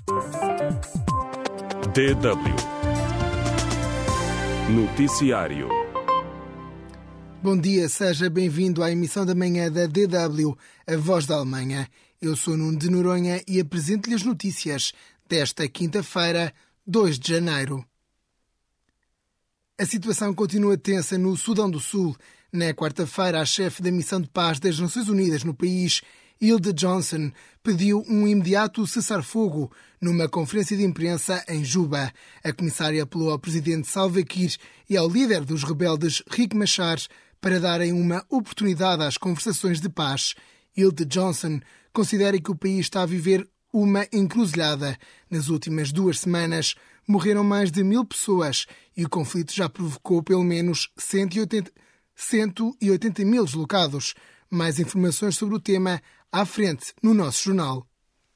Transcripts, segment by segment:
DW Noticiário. Bom dia, seja bem-vindo à emissão da manhã da DW, a voz da Alemanha. Eu sou Nuno de Noronha e apresento-lhe as notícias desta quinta-feira, 2 de janeiro. A situação continua tensa no Sudão do Sul. Na quarta-feira, a chefe da Missão de Paz das Nações Unidas no país, Hilde Johnson, pediu um imediato cessar-fogo numa conferência de imprensa em Juba. A comissária apelou ao presidente Salva Kiir e ao líder dos rebeldes, Riek Machar, para darem uma oportunidade às conversações de paz. Hilde Johnson considera que o país está a viver uma encruzilhada. Nas últimas 2 semanas, morreram mais de 1000 pessoas e o conflito já provocou pelo menos 180 mil deslocados. Mais informações sobre o tema à frente no nosso jornal.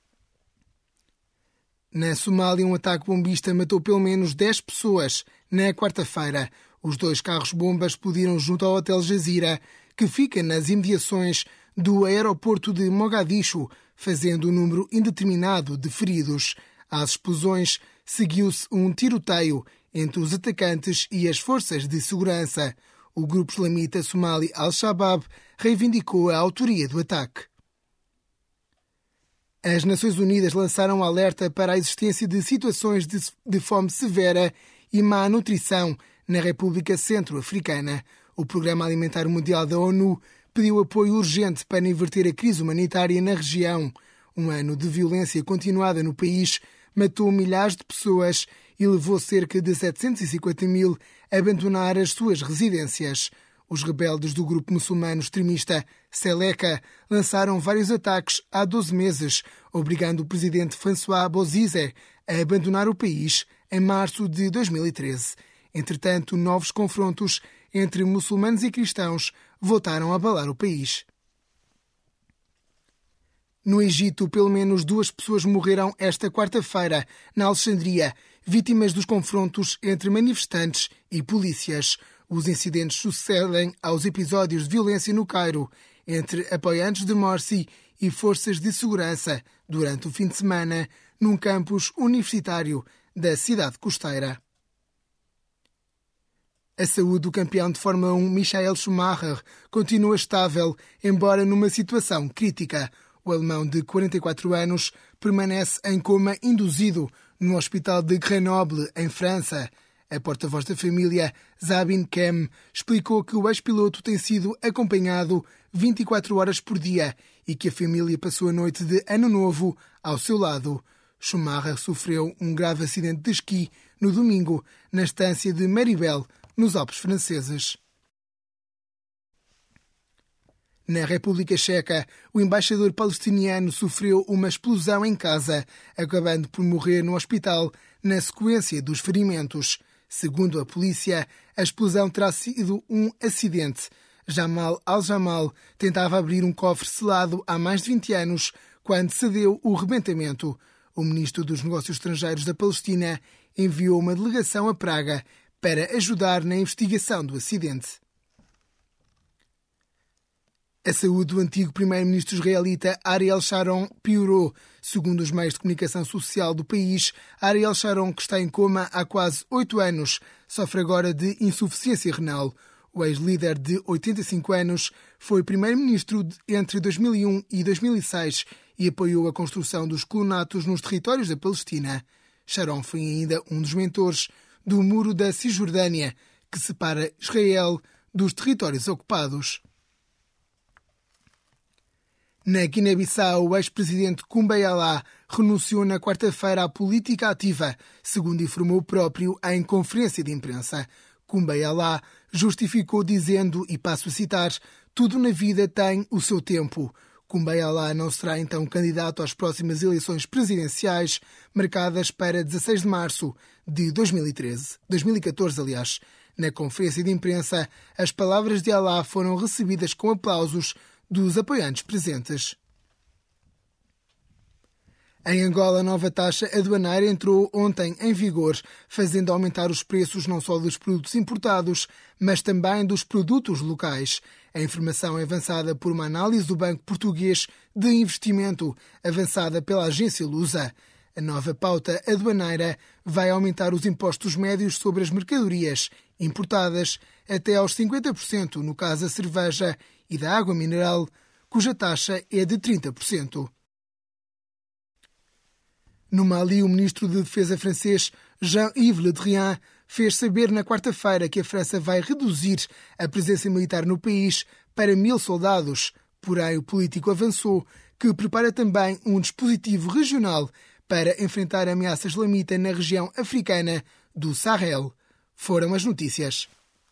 Na Somália, um ataque bombista matou pelo menos 10 pessoas na quarta-feira. Os 2 carros-bombas explodiram junto ao Hotel Jazeera, que fica nas imediações do aeroporto de Mogadishu, fazendo um número indeterminado de feridos. Às explosões seguiu-se um tiroteio entre os atacantes e as forças de segurança. O grupo islamita somali Al-Shabaab reivindicou a autoria do ataque. As Nações Unidas lançaram um alerta para a existência de situações de fome severa e má nutrição na República Centro-Africana. O Programa Alimentar Mundial da ONU pediu apoio urgente para inverter a crise humanitária na região. Um ano de violência continuada no país matou milhares de pessoas e levou cerca de 750 mil a abandonar as suas residências. Os rebeldes do grupo muçulmano extremista Seleka lançaram vários ataques há 12 meses, obrigando o presidente François Bozizé a abandonar o país em março de 2013. Entretanto, novos confrontos entre muçulmanos e cristãos voltaram a abalar o país. No Egito, pelo menos 2 pessoas morreram esta quarta-feira, na Alexandria, vítimas dos confrontos entre manifestantes e polícias. Os incidentes sucedem aos episódios de violência no Cairo, entre apoiantes de Morsi e forças de segurança, durante o fim de semana, num campus universitário da cidade costeira. A saúde do campeão de Fórmula 1, Michael Schumacher, continua estável, embora numa situação crítica. O alemão de 44 anos permanece em coma induzido no hospital de Grenoble, em França. A porta-voz da família, Sabine Kemm, explicou que o ex-piloto tem sido acompanhado 24 horas por dia e que a família passou a noite de Ano Novo ao seu lado. Schumacher sofreu um grave acidente de esqui no domingo, na estância de Maribel, nos Alpes franceses. Na República Checa, o embaixador palestiniano sofreu uma explosão em casa, acabando por morrer no hospital na sequência dos ferimentos. Segundo a polícia, a explosão terá sido um acidente. Jamal Al-Jamal tentava abrir um cofre selado há mais de 20 anos, quando cedeu o rebentamento. O ministro dos Negócios Estrangeiros da Palestina enviou uma delegação a Praga para ajudar na investigação do acidente. A saúde do antigo primeiro-ministro israelita Ariel Sharon piorou. Segundo os meios de comunicação social do país, Ariel Sharon, que está em coma há quase 8 anos, sofre agora de insuficiência renal. O ex-líder de 85 anos foi primeiro-ministro entre 2001 e 2006 e apoiou a construção dos colonatos nos territórios da Palestina. Sharon foi ainda um dos mentores do Muro da Cisjordânia, que separa Israel dos territórios ocupados. Na Guiné-Bissau, o ex-presidente Kumbaya renunciou na quarta-feira à política ativa, segundo informou o próprio em conferência de imprensa. Kumbaya justificou dizendo, e passo a citar, tudo na vida tem o seu tempo. Kumbaya não será então candidato às próximas eleições presidenciais, marcadas para 16 de março de 2014, aliás. Na conferência de imprensa, as palavras de Alá foram recebidas com aplausos dos apoiantes presentes. Em Angola, a nova taxa aduaneira entrou ontem em vigor, fazendo aumentar os preços não só dos produtos importados, mas também dos produtos locais. A informação é avançada por uma análise do Banco Português de Investimento, avançada pela agência Lusa. A nova pauta aduaneira vai aumentar os impostos médios sobre as mercadorias importadas até aos 50% no caso da cerveja e da água mineral, cuja taxa é de 30%. No Mali, o ministro de Defesa francês Jean-Yves Le Drian fez saber na quarta-feira que a França vai reduzir a presença militar no país para 1.000 soldados. Porém, o político avançou que prepara também um dispositivo regional para enfrentar a ameaça islamita na região africana do Sahel. Foram as notícias.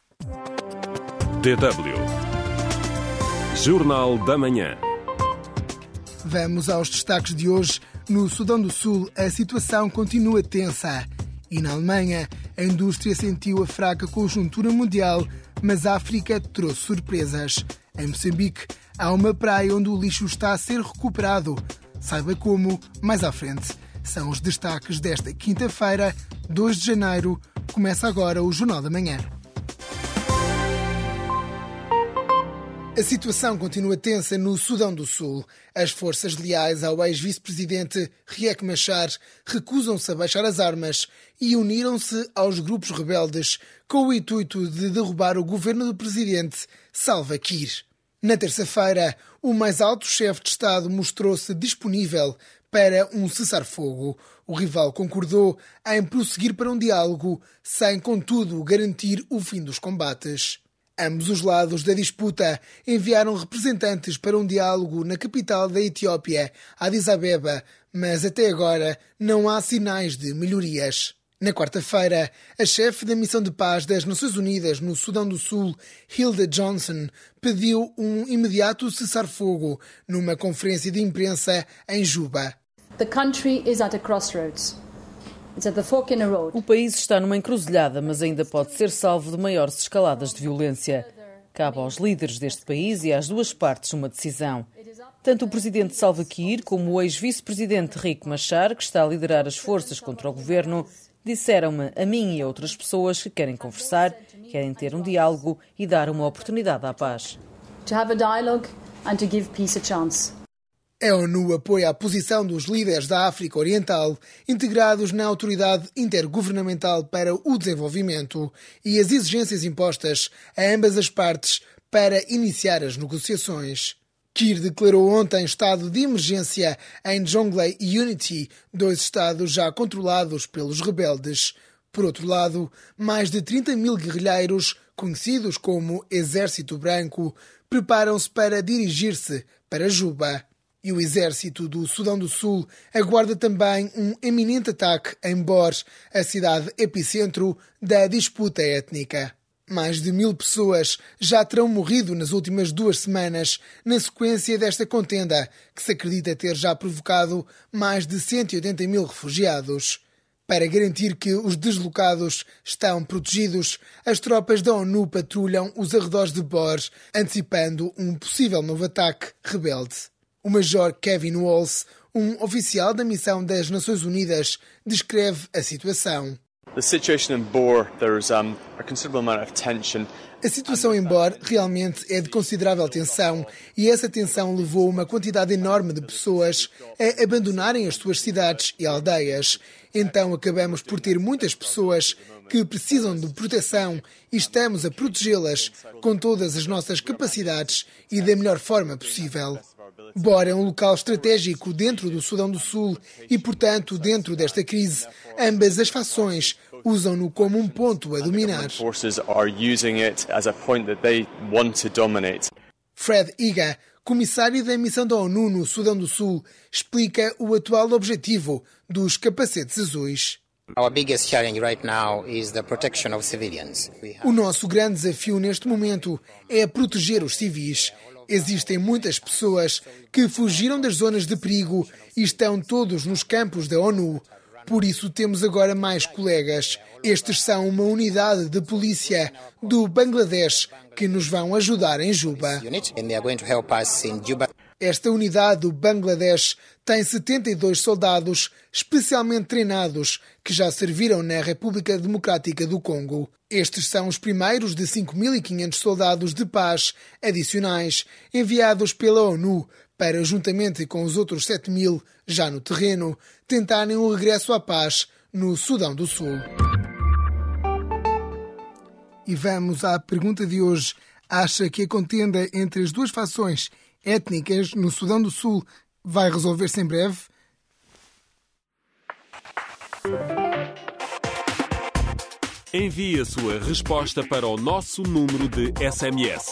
DW Jornal da Manhã. Vamos aos destaques de hoje. No Sudão do Sul, a situação continua tensa. E na Alemanha, a indústria sentiu a fraca conjuntura mundial, mas a África trouxe surpresas. Em Moçambique, há uma praia onde o lixo está a ser recuperado. Saiba como mais à frente. São os destaques desta quinta-feira, 2 de janeiro. Começa agora o Jornal da Manhã. A situação continua tensa no Sudão do Sul. As forças leais ao ex-vice-presidente Riek Machar recusam-se a baixar as armas e uniram-se aos grupos rebeldes com o intuito de derrubar o governo do presidente Salva Kiir. Na terça-feira, o mais alto chefe de Estado mostrou-se disponível para um cessar-fogo. O rival concordou em prosseguir para um diálogo, sem, contudo, garantir o fim dos combates. Ambos os lados da disputa enviaram representantes para um diálogo na capital da Etiópia, Addis Abeba, mas até agora não há sinais de melhorias. Na quarta-feira, a chefe da Missão de Paz das Nações Unidas no Sudão do Sul, Hilda Johnson, pediu um imediato cessar-fogo numa conferência de imprensa em Juba. The country is at a crossroads. It's at the fork in a road. O país está numa encruzilhada, mas ainda pode ser salvo de maiores escaladas de violência. Cabe aos líderes deste país e às duas partes uma decisão. Tanto o presidente Salva Kiir como o ex-vice-presidente Riek Machar, que está a liderar as forças contra o governo, disseram-me, a mim e a outras pessoas, que querem conversar, querem ter um diálogo e dar uma oportunidade à paz. To have a dialogue and to give peace a chance. A ONU apoia a posição dos líderes da África Oriental, integrados na Autoridade Intergovernamental para o Desenvolvimento, e as exigências impostas a ambas as partes para iniciar as negociações. Kiir declarou ontem estado de emergência em Jonglei e Unity, 2 estados já controlados pelos rebeldes. Por outro lado, mais de 30.000 guerrilheiros, conhecidos como Exército Branco, preparam-se para dirigir-se para Juba. E o exército do Sudão do Sul aguarda também um eminente ataque em Bor, a cidade epicentro da disputa étnica. Mais de 1.000 pessoas já terão morrido nas últimas 2 semanas na sequência desta contenda, que se acredita ter já provocado mais de 180.000 refugiados. Para garantir que os deslocados estão protegidos, as tropas da ONU patrulham os arredores de Bor, antecipando um possível novo ataque rebelde. O Major Kevin Walls, um oficial da missão das Nações Unidas, descreve a situação. The situation in Bor, there's a considerable amount of tension. A situação em Bor realmente é de considerável tensão e essa tensão levou uma quantidade enorme de pessoas a abandonarem as suas cidades e aldeias. Então acabamos por ter muitas pessoas que precisam de proteção e estamos a protegê-las com todas as nossas capacidades e da melhor forma possível. Bor é um local estratégico dentro do Sudão do Sul e, portanto, dentro desta crise, ambas as fações usam-no como um ponto a dominar. Fred Iga, comissário da missão da ONU no Sudão do Sul, explica o atual objetivo dos capacetes azuis. O nosso grande desafio neste momento é proteger os civis. Existem muitas pessoas que fugiram das zonas de perigo e estão todos nos campos da ONU. Por isso temos agora mais colegas. Estes são uma unidade de polícia do Bangladesh que nos vão ajudar em Juba. Esta unidade do Bangladesh tem 72 soldados especialmente treinados que já serviram na República Democrática do Congo. Estes são os primeiros de 5.500 soldados de paz adicionais enviados pela ONU para, juntamente com os outros 7.000 já no terreno, tentarem um regresso à paz no Sudão do Sul. E vamos à pergunta de hoje. Acha que a contenda entre as duas fações étnicas no Sudão do Sul vai resolver-se em breve? Envie a sua resposta para o nosso número de SMS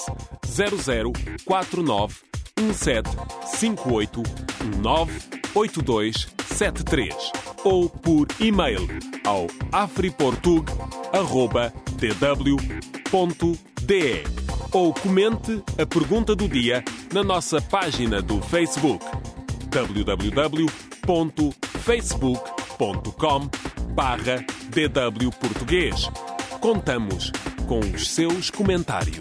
00491758198273 ou por e-mail ao afriportug@dw.de ou comente a pergunta do dia na nossa página do Facebook www.facebook.com/DW Português. Contamos com os seus comentários.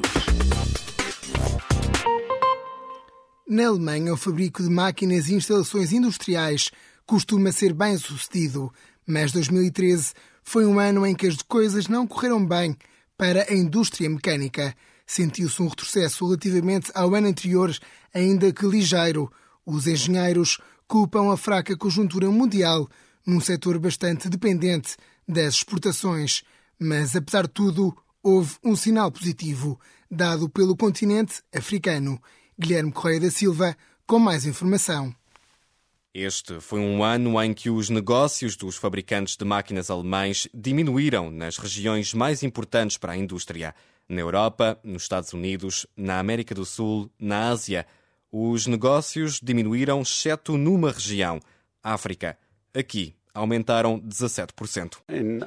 Na Alemanha, o fabrico de máquinas e instalações industriais costuma ser bem sucedido, mas 2013 foi um ano em que as coisas não correram bem para a indústria mecânica. Sentiu-se um retrocesso relativamente ao ano anterior, ainda que ligeiro. Os engenheiros culpam a fraca conjuntura mundial num setor bastante dependente das exportações. Mas, apesar de tudo, houve um sinal positivo, dado pelo continente africano. Guilherme Correia da Silva, com mais informação. Este foi um ano em que os negócios dos fabricantes de máquinas alemães diminuíram nas regiões mais importantes para a indústria. Na Europa, nos Estados Unidos, na América do Sul, na Ásia. Os negócios diminuíram, exceto numa região, África. Aqui, aumentaram 17%.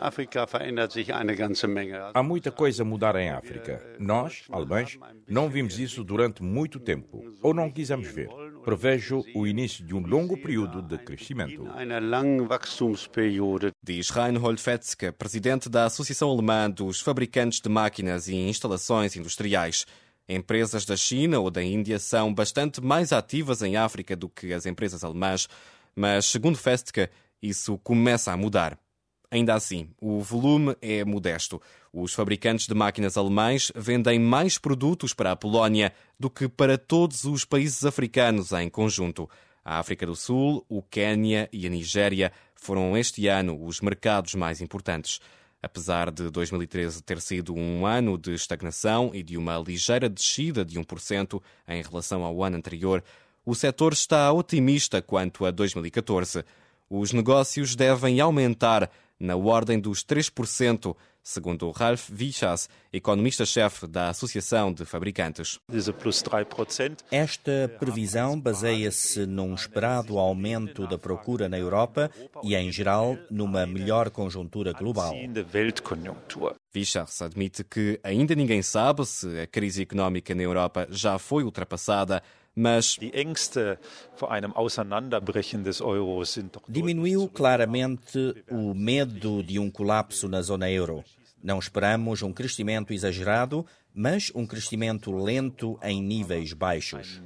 Há muita coisa a mudar em África. Nós, alemães, não vimos isso durante muito tempo, ou não quisemos ver. Prevejo o início de um longo período de crescimento. Diz Reinhold Fetzke, presidente da Associação Alemã dos Fabricantes de Máquinas e Instalações Industriais. Empresas da China ou da Índia são bastante mais ativas em África do que as empresas alemãs, mas, segundo Fetzke, isso começa a mudar. Ainda assim, o volume é modesto. Os fabricantes de máquinas alemães vendem mais produtos para a Polónia do que para todos os países africanos em conjunto. A África do Sul, o Quénia e a Nigéria foram este ano os mercados mais importantes. Apesar de 2013 ter sido um ano de estagnação e de uma ligeira descida de 1% em relação ao ano anterior, o setor está otimista quanto a 2014. Os negócios devem aumentar na ordem dos 3%, segundo Ralf Wichas, economista-chefe da Associação de Fabricantes. Esta previsão baseia-se num esperado aumento da procura na Europa e, em geral, numa melhor conjuntura global. Wichas admite que ainda ninguém sabe se a crise económica na Europa já foi ultrapassada, mas diminuiu claramente o medo de um colapso na zona euro. Não esperamos um crescimento exagerado, mas um crescimento lento em níveis baixos.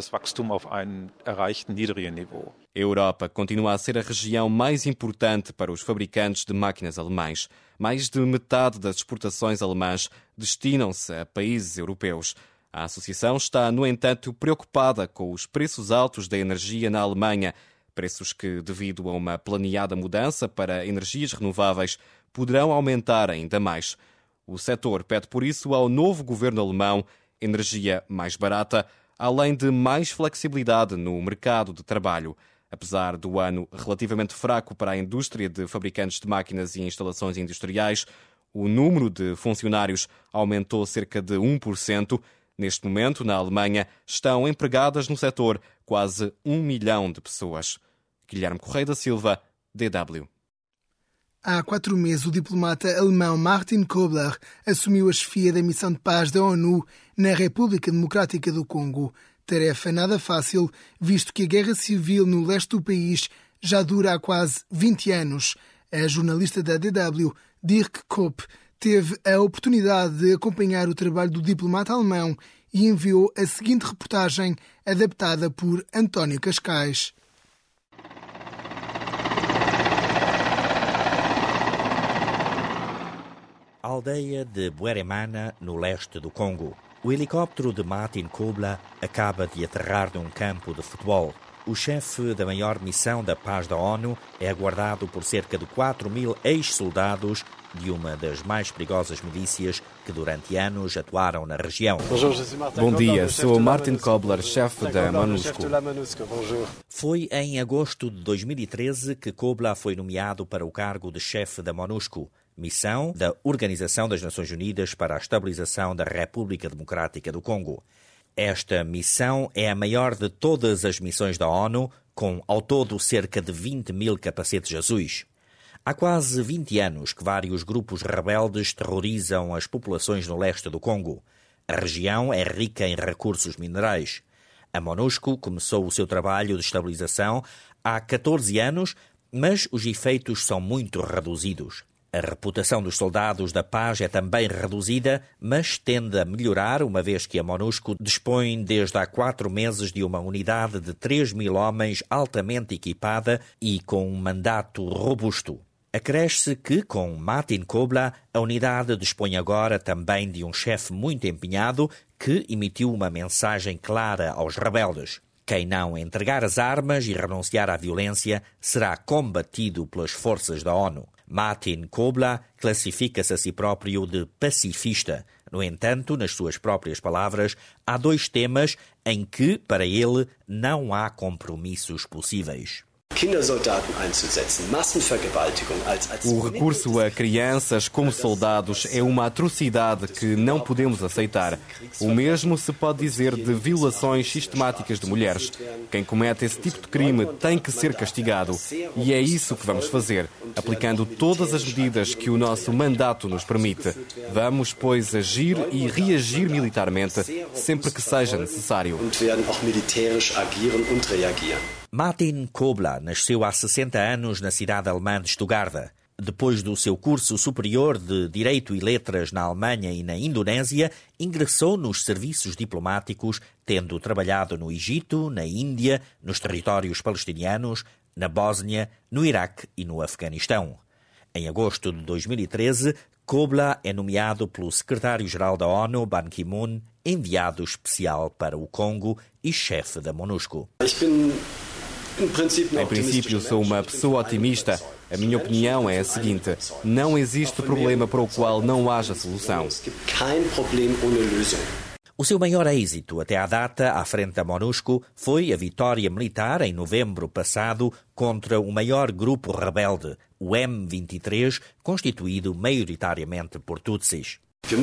A Europa continua a ser a região mais importante para os fabricantes de máquinas alemães. Mais de metade das exportações alemãs destinam-se a países europeus. A associação está, no entanto, preocupada com os preços altos da energia na Alemanha, preços que, devido a uma planeada mudança para energias renováveis, poderão aumentar ainda mais. O setor pede, por isso, ao novo governo alemão energia mais barata, além de mais flexibilidade no mercado de trabalho. Apesar do ano relativamente fraco para a indústria de fabricantes de máquinas e instalações industriais, o número de funcionários aumentou cerca de 1%. Neste momento, na Alemanha, estão empregadas no setor quase 1 milhão de pessoas. Guilherme Correia da Silva, DW. Há 4 meses, o diplomata alemão Martin Kobler assumiu a chefia da missão de paz da ONU na República Democrática do Congo. Tarefa nada fácil, visto que a guerra civil no leste do país já dura há quase 20 anos. A jornalista da DW, Dirk Kopp, teve a oportunidade de acompanhar o trabalho do diplomata alemão e enviou a seguinte reportagem adaptada por António Cascais. Aldeia de Bweremana, no leste do Congo. O helicóptero de Martin Kobler acaba de aterrar num campo de futebol. O chefe da maior missão da paz da ONU é aguardado por cerca de 4.000 ex-soldados de uma das mais perigosas milícias que durante anos atuaram na região. Bom dia, sou Martin Kobler, chefe da MONUSCO. Foi em agosto de 2013 que Kobler foi nomeado para o cargo de chefe da MONUSCO, missão da Organização das Nações Unidas para a Estabilização da República Democrática do Congo. Esta missão é a maior de todas as missões da ONU, com ao todo cerca de 20.000 capacetes azuis. Há quase 20 anos que vários grupos rebeldes terrorizam as populações no leste do Congo. A região é rica em recursos minerais. A MONUSCO começou o seu trabalho de estabilização há 14 anos, mas os efeitos são muito reduzidos. A reputação dos soldados da paz é também reduzida, mas tende a melhorar, uma vez que a MONUSCO dispõe desde há 4 meses de uma unidade de 3.000 homens altamente equipada e com um mandato robusto. Acresce que, com Martin Kobler, a unidade dispõe agora também de um chefe muito empenhado que emitiu uma mensagem clara aos rebeldes. Quem não entregar as armas e renunciar à violência será combatido pelas forças da ONU. Martin Kobler classifica-se a si próprio de pacifista. No entanto, nas suas próprias palavras, há 2 temas em que, para ele, não há compromissos possíveis. O recurso a crianças como soldados é uma atrocidade que não podemos aceitar. O mesmo se pode dizer de violações sistemáticas de mulheres. Quem comete esse tipo de crime tem que ser castigado. E é isso que vamos fazer, aplicando todas as medidas que o nosso mandato nos permite. Vamos, pois, agir e reagir militarmente sempre que seja necessário. Martin Kobler nasceu há 60 anos na cidade alemã de Stuttgart. Depois do seu curso superior de Direito e Letras na Alemanha e na Indonésia, ingressou nos serviços diplomáticos, tendo trabalhado no Egito, na Índia, nos territórios palestinianos, na Bósnia, no Iraque e no Afeganistão. Em agosto de 2013, Kobler é nomeado pelo secretário-geral da ONU, Ban Ki-moon, enviado especial para o Congo e chefe da MONUSCO. Em princípio, sou uma pessoa otimista. A minha opinião é a seguinte: não existe problema para o qual não haja solução. O seu maior êxito até à data, à frente da MONUSCO, foi a vitória militar em novembro passado contra o maior grupo rebelde, o M23, constituído maioritariamente por Tutsis.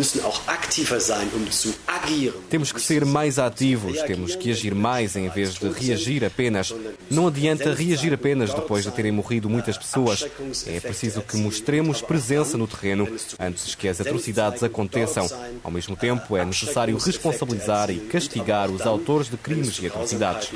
Temos que ser mais ativos, temos que agir mais em vez de reagir apenas. Não adianta reagir apenas depois de terem morrido muitas pessoas. É preciso que mostremos presença no terreno antes que as atrocidades aconteçam. Ao mesmo tempo, é necessário responsabilizar e castigar os autores de crimes e atrocidades.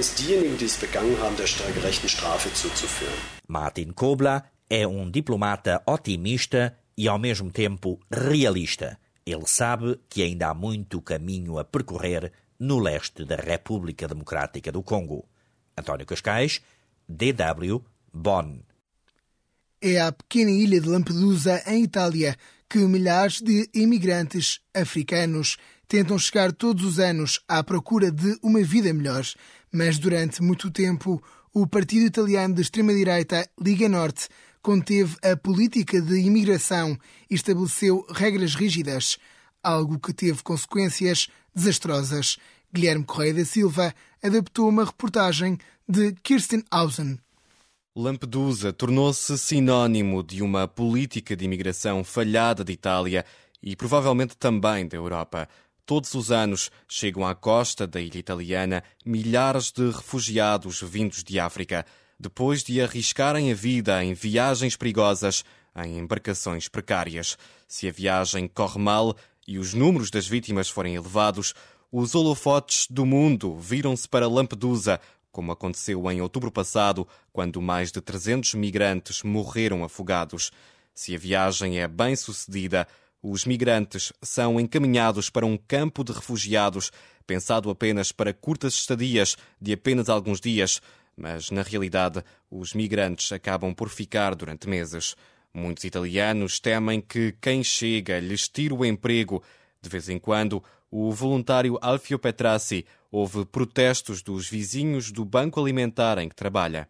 Martin Kobler é um diplomata otimista e, ao mesmo tempo, realista. Ele sabe que ainda há muito caminho a percorrer no leste da República Democrática do Congo. António Cascais, DW, Bonn. É à pequena ilha de Lampedusa, em Itália, que milhares de imigrantes africanos tentam chegar todos os anos à procura de uma vida melhor. Mas durante muito tempo, o partido italiano de extrema-direita, Liga Norte, conteve a política de imigração e estabeleceu regras rígidas, algo que teve consequências desastrosas. Guilherme Correia da Silva adaptou uma reportagem de Kirsten Hausen. Lampedusa tornou-se sinónimo de uma política de imigração falhada de Itália e provavelmente também da Europa. Todos os anos chegam à costa da ilha italiana milhares de refugiados vindos de África, depois de arriscarem a vida em viagens perigosas em embarcações precárias. Se a viagem corre mal e os números das vítimas forem elevados, os holofotes do mundo viram-se para Lampedusa, como aconteceu em outubro passado, quando mais de 300 migrantes morreram afogados. Se a viagem é bem-sucedida, os migrantes são encaminhados para um campo de refugiados, pensado apenas para curtas estadias de apenas alguns dias, mas, na realidade, os migrantes acabam por ficar durante meses. Muitos italianos temem que quem chega lhes tire o emprego. De vez em quando, o voluntário Alfio Petrassi, houve protestos dos vizinhos do banco alimentar em que trabalha.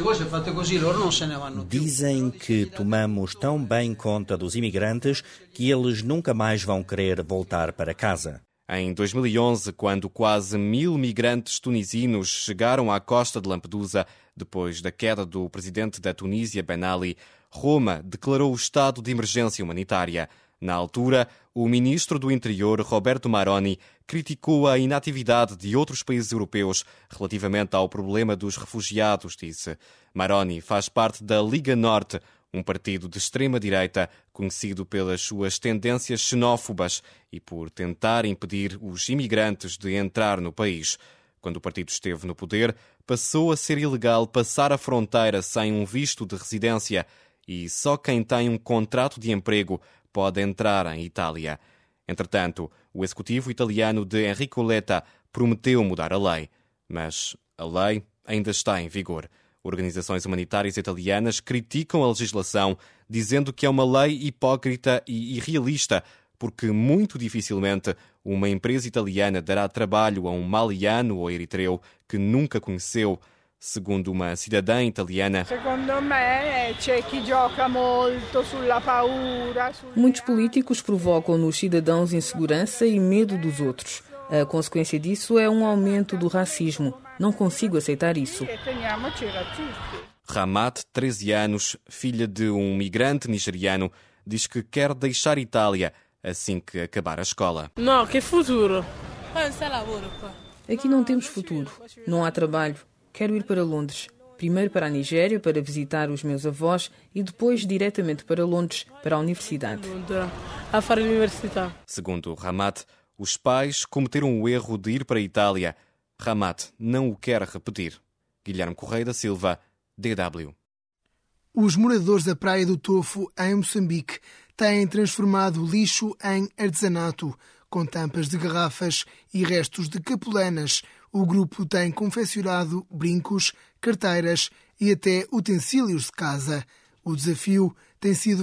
Dizem que tomamos tão bem conta dos imigrantes que eles nunca mais vão querer voltar para casa. Em 2011, quando quase 1000 migrantes tunisinos chegaram à costa de Lampedusa, depois da queda do presidente da Tunísia, Ben Ali, Roma declarou o estado de emergência humanitária. Na altura, o ministro do Interior, Roberto Maroni, criticou a inatividade de outros países europeus relativamente ao problema dos refugiados, disse. Maroni faz parte da Liga Norte, um partido de extrema-direita conhecido pelas suas tendências xenófobas e por tentar impedir os imigrantes de entrar no país. Quando o partido esteve no poder, passou a ser ilegal passar a fronteira sem um visto de residência e só quem tem um contrato de emprego pode entrar em Itália. Entretanto, o executivo italiano de Enrico Letta prometeu mudar a lei, mas a lei ainda está em vigor. Organizações humanitárias italianas criticam a legislação, dizendo que é uma lei hipócrita e irrealista, porque muito dificilmente uma empresa italiana dará trabalho a um maliano ou eritreu que nunca conheceu. Segundo uma cidadã italiana, muitos políticos provocam nos cidadãos insegurança e medo dos outros. A consequência disso é um aumento do racismo. Não consigo aceitar isso. Ramat, 13 anos, filha de um migrante nigeriano, diz que quer deixar Itália assim que acabar a escola. Não, que futuro? Aqui não temos futuro. Não há trabalho. Quero ir para Londres. Primeiro para a Nigéria, para visitar os meus avós, e depois diretamente para Londres, para a universidade. Segundo Ramat, os pais cometeram o erro de ir para a Itália. Ramat não o quer repetir. Guilherme Correia da Silva, DW. Os moradores da Praia do Tofo, em Moçambique, têm transformado lixo em artesanato. Com tampas de garrafas e restos de capulanas, o grupo tem confeccionado brincos, carteiras e até utensílios de casa. O desafio tem sido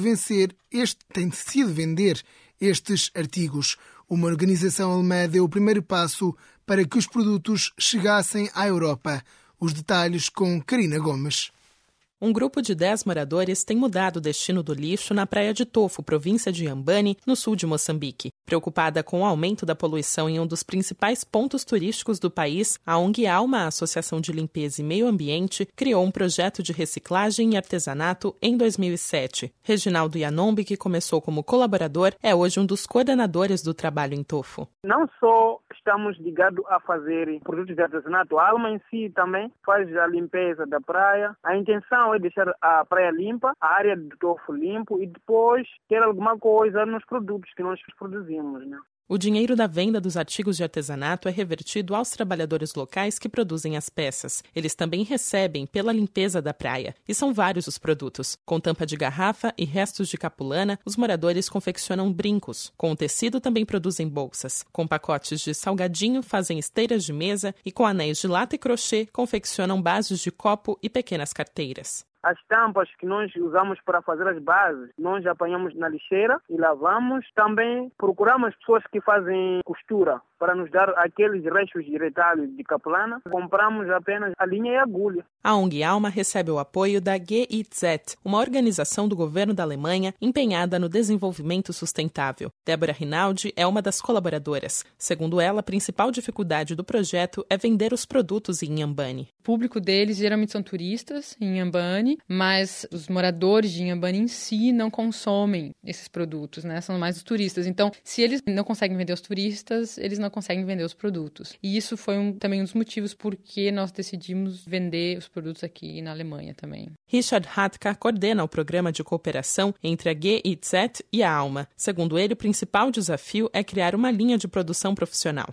vender estes artigos. Uma organização alemã deu o primeiro passo para que os produtos chegassem à Europa. Os detalhes com Karina Gomes. Um grupo de 10 moradores tem mudado o destino do lixo na Praia de Tofo, província de Inhambane, no sul de Moçambique. Preocupada com o aumento da poluição em um dos principais pontos turísticos do país, a ONG Alma, a Associação de Limpeza e Meio Ambiente, criou um projeto de reciclagem e artesanato em 2007. Reginaldo Yanombe, que começou como colaborador, é hoje um dos coordenadores do trabalho em Tofo. Não só estamos ligados a fazer produtos de artesanato, a Alma em si também faz a limpeza da praia. A intenção é deixar a praia limpa, a área do Tofo limpo e depois ter alguma coisa nos produtos que nós produzimos, né? O dinheiro da venda dos artigos de artesanato é revertido aos trabalhadores locais que produzem as peças. Eles também recebem pela limpeza da praia. E são vários os produtos. Com tampa de garrafa e restos de capulana, os moradores confeccionam brincos. Com o tecido também produzem bolsas. Com pacotes de salgadinho, fazem esteiras de mesa e com anéis de lata e crochê, confeccionam bases de copo e pequenas carteiras. As tampas que nós usamos para fazer as bases, nós apanhamos na lixeira e lavamos. Também procuramos pessoas que fazem costura para nos dar aqueles restos de retalho de capulana. Compramos apenas a linha e a agulha. A ONG Alma recebe o apoio da GIZ, uma organização do governo da Alemanha empenhada no desenvolvimento sustentável. Débora Rinaldi é uma das colaboradoras. Segundo ela, a principal dificuldade do projeto é vender os produtos em Inhambane. O público deles geralmente são turistas em Inhambane, mas os moradores de Inhambane em si não consomem esses produtos, né? São mais os turistas. Então, se eles não conseguem vender os turistas, eles não conseguem vender os produtos. E isso foi também um dos motivos por que nós decidimos vender os produtos aqui na Alemanha também. Richard Hatka coordena o programa de cooperação entre a GIZ e a Alma. Segundo ele, o principal desafio é criar uma linha de produção profissional.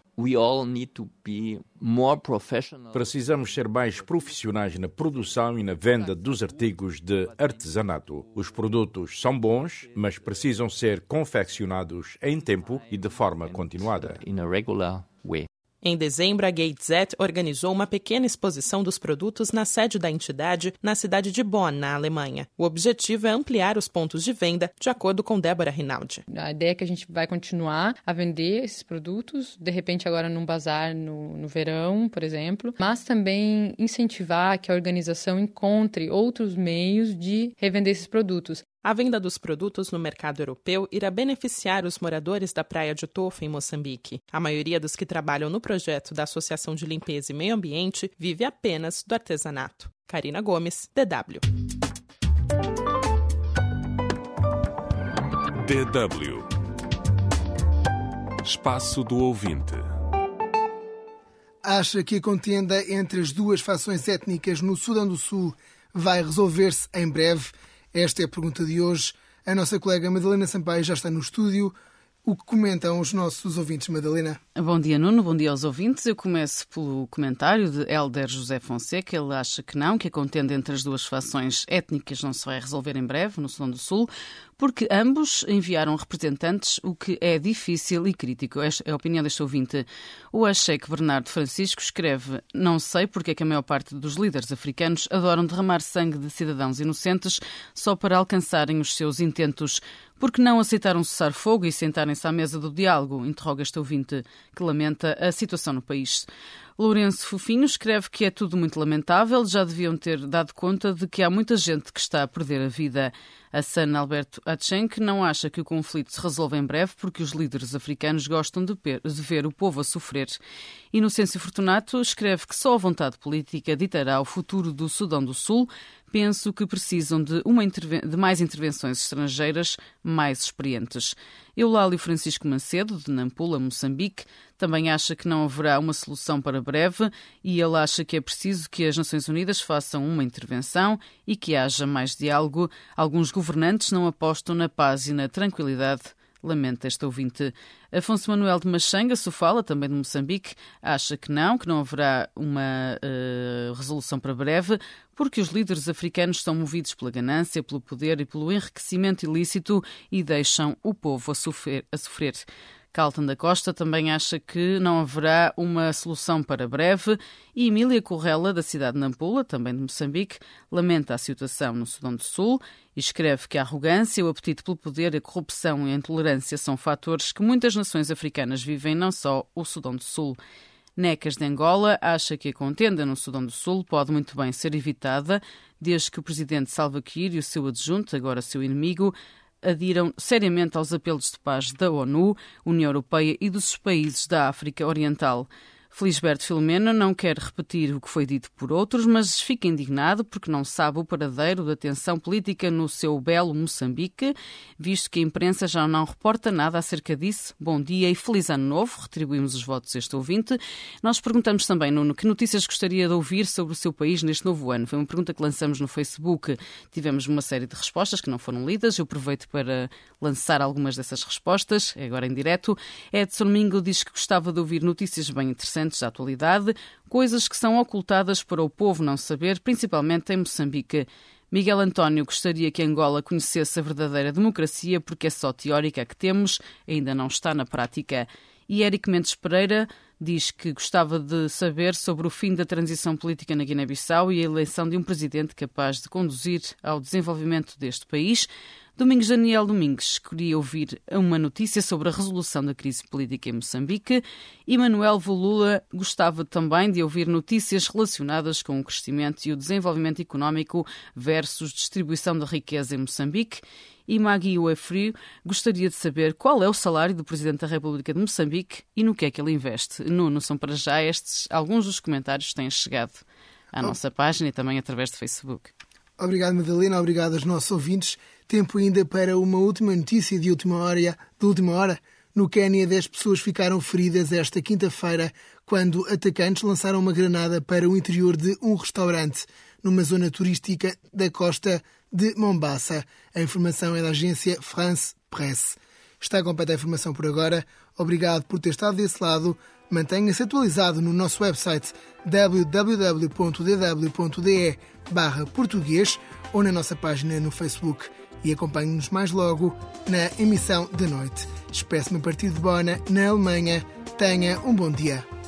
Precisamos ser mais profissionais na produção e na venda dos artigos de artesanato. Os produtos são bons, mas precisam ser confeccionados em tempo e de forma continuada. Em dezembro, a GateZ organizou uma pequena exposição dos produtos na sede da entidade, na cidade de Bonn, na Alemanha. O objetivo é ampliar os pontos de venda, de acordo com Débora Rinaldi. A ideia é que a gente vai continuar a vender esses produtos, de repente agora num bazar no verão, por exemplo, mas também incentivar que a organização encontre outros meios de revender esses produtos. A venda dos produtos no mercado europeu irá beneficiar os moradores da Praia de Tofo, em Moçambique. A maioria dos que trabalham no projeto da Associação de Limpeza e Meio Ambiente vive apenas do artesanato. Karina Gomes, DW. DW. Espaço do ouvinte. Acha que a contenda entre as duas fações étnicas no Sudão do Sul vai resolver-se em breve? Esta é a pergunta de hoje. A nossa colega Madalena Sampaio já está no estúdio. O que comentam os nossos ouvintes, Madalena? Bom dia, Nuno. Bom dia aos ouvintes. Eu começo pelo comentário de Hélder José Fonseca. Ele acha que não, que a contenda entre as duas fações étnicas não se vai resolver em breve no Sudão do Sul, porque ambos enviaram representantes, o que é difícil e crítico. Esta é a opinião deste ouvinte. O Acheque Bernardo Francisco escreve: não sei porque é que a maior parte dos líderes africanos adoram derramar sangue de cidadãos inocentes só para alcançarem os seus intentos. Por que não aceitar um cessar-fogo e sentarem-se à mesa do diálogo? Interroga este ouvinte, que lamenta a situação no país. Lourenço Fofinho escreve que é tudo muito lamentável, já deviam ter dado conta de que há muita gente que está a perder a vida. Hassan Alberto Atchenk não acha que o conflito se resolva em breve porque os líderes africanos gostam de ver o povo a sofrer. Inocêncio Fortunato escreve que só a vontade política ditará o futuro do Sudão do Sul. Penso que precisam de mais intervenções estrangeiras mais experientes. Eulálio Francisco Macedo, de Nampula, Moçambique, também acha que não haverá uma solução para breve e ele acha que é preciso que as Nações Unidas façam uma intervenção e que haja mais diálogo. Alguns governantes não apostam na paz e na tranquilidade. Lamenta este ouvinte. Afonso Manuel de Machanga, Sofala, também de Moçambique, acha que não haverá uma resolução para breve, porque os líderes africanos são movidos pela ganância, pelo poder e pelo enriquecimento ilícito e deixam o povo a sofrer. Carlton da Costa também acha que não haverá uma solução para breve e Emília Correla, da cidade de Nampula, também de Moçambique, lamenta a situação no Sudão do Sul e escreve que a arrogância, o apetite pelo poder, a corrupção e a intolerância são fatores que muitas nações africanas vivem, não só o Sudão do Sul. Necas de Angola acha que a contenda no Sudão do Sul pode muito bem ser evitada desde que o presidente Salva Kiir e o seu adjunto, agora seu inimigo, adiram seriamente aos apelos de paz da ONU, União Europeia e dos países da África Oriental. Felisberto Filomeno não quer repetir o que foi dito por outros, mas fica indignado porque não sabe o paradeiro da tensão política no seu belo Moçambique, visto que a imprensa já não reporta nada acerca disso. Bom dia e feliz ano novo. Retribuímos os votos a este ouvinte. Nós perguntamos também, Nuno, que notícias gostaria de ouvir sobre o seu país neste novo ano? Foi uma pergunta que lançamos no Facebook. Tivemos uma série de respostas que não foram lidas. Eu aproveito para lançar algumas dessas respostas, agora em direto. Edson Mingo diz que gostava de ouvir notícias bem interessantes da atualidade, coisas que são ocultadas para o povo não saber, principalmente em Moçambique. Miguel António gostaria que Angola conhecesse a verdadeira democracia porque é só teórica que temos, ainda não está na prática. E Érico Mendes Pereira diz que gostava de saber sobre o fim da transição política na Guiné-Bissau e a eleição de um presidente capaz de conduzir ao desenvolvimento deste país. Domingos Daniel Domingues queria ouvir uma notícia sobre a resolução da crise política em Moçambique e Manuel Volula gostava também de ouvir notícias relacionadas com o crescimento e o desenvolvimento económico versus distribuição da riqueza em Moçambique. E Magui Uefrio gostaria de saber qual é o salário do Presidente da República de Moçambique e no que é que ele investe. Nuno, são para já estes alguns dos comentários que têm chegado à nossa página e também através do Facebook. Obrigado, Madalena. Obrigado aos nossos ouvintes. Tempo ainda para uma última notícia de última hora. No Quénia, 10 pessoas ficaram feridas esta quinta-feira quando atacantes lançaram uma granada para o interior de um restaurante numa zona turística da costa de Mombasa. A informação é da agência France Presse. Está completa a informação por agora. Obrigado por ter estado desse lado. Mantenha-se atualizado no nosso website www.dw.de/português ou na nossa página no Facebook e acompanhe-nos mais logo na emissão da noite. Despeço-me a partir de Bona, na Alemanha. Tenha um bom dia.